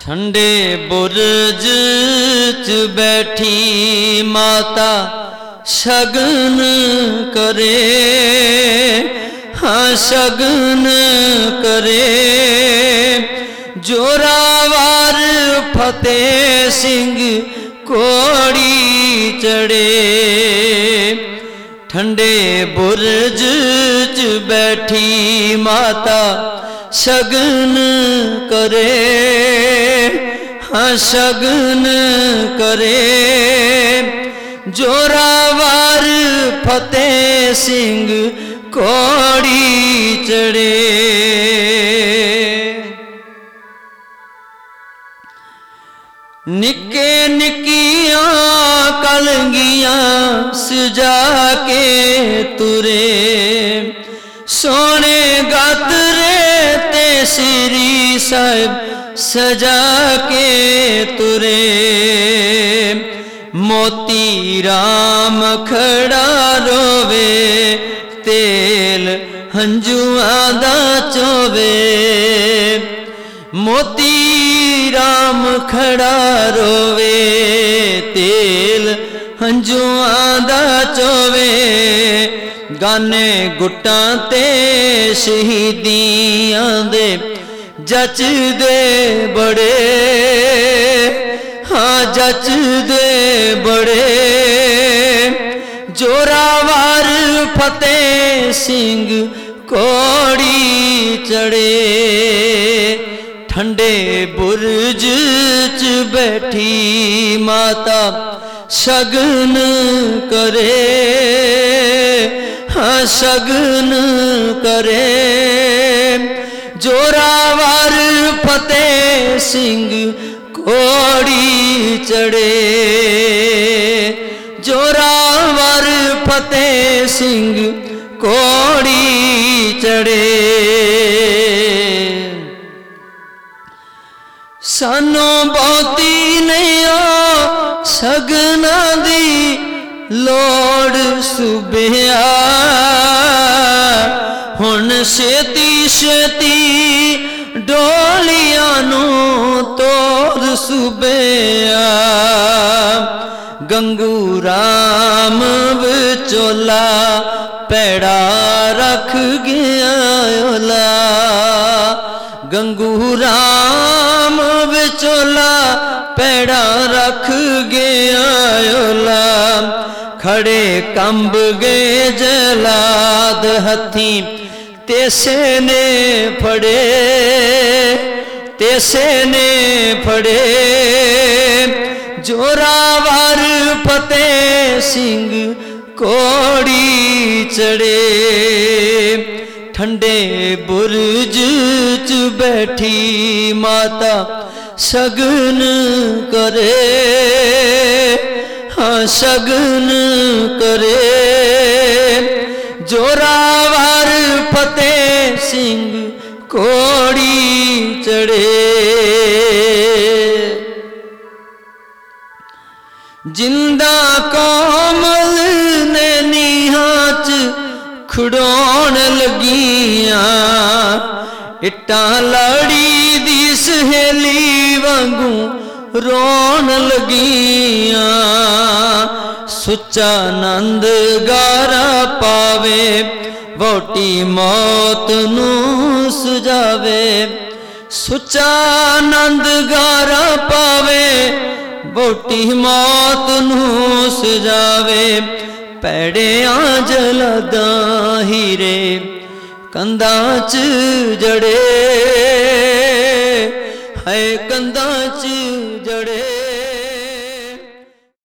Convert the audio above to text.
ठंडे बुरज च बैठी माता शगन करे, हाँ शगन करे। जोरावर फतेह सिंह कोड़ी चढ़े, ठंडे बुरज च बैठी माता शगन करे, हाँ शगन करे। जोरावर फतेह सिंह कोड़ी चढ़े। निके निकियां कलंगियां सजा के तुरे, सोने गातरे ते श्री साहिब सजा के तुरे। मोती राम खड़ा रोवे, तेल हंजुआं दा चोवे। मोती राम खड़ा रोवे, तेल हंजुआं दा चोवे। गाने गुट्टां ते शहीदियां दे जचदे बड़े, हाँ जचदे बड़े। जोरावर फतेह सिंह कोड़ी चढ़े, ठंडे बुरज च बैठी माता शगन करे, हाँ शगन करे। जोरावर फतेह सिंह कोड़ी चढ़े, जोरावर फतेह सिंह कोड़ी चढ़े। सानू बहुती नहीं हो सगना दी लोड़ सुबिया, हुण छेती छेती डोलियां नू तोड़ सुबिया। गंगू राम विचोला पैड़ा रख गया ओला, गंगू राम विचोला पैड़ा रख गया ओला। खड़े कंब गए जलाद हथी, तेसे ने फड़े, तेसे ने फड़े। जोरावर फतेह सिंह कोड़ी चढ़े, ठंडे बुरज च बैठी माता शगन करे, हाँ शगन करे। जोरावर फतेह सिंह कोड़ी चढ़े। जिंदा कोमल ने नीहां च खड़ोण लगियां, इट्टां लाड़ी दी सहेली वांगू रोण लगियां। सुच्चा नंद गारा पावे, वोटी मौत नू सुजावे। सुच्चा नंद गारा पावे, वोटी मौत नू सुजावे। पैड़ियां जलदां हीरे कंधां च जड़े, है कंधां च जड़े।